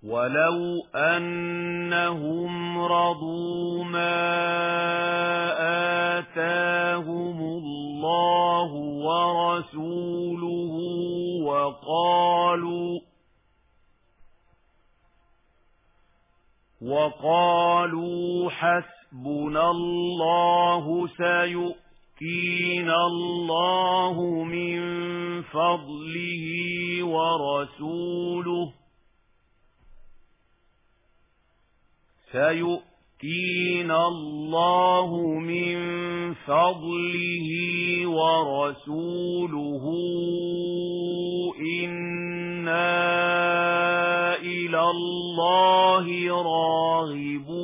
وَلَوْ أَنَّهُمْ رَضُوا مَا آتَاهُمُ اللَّهُ وَرَسُولُهُ وَقَالُوا حَسْبُنَا اللَّهُ سَيُؤْتِينَا اللَّهُ مِنْ فَضْلِهِ ورسوله إِنَّا إِلَى اللَّهِ راغبون.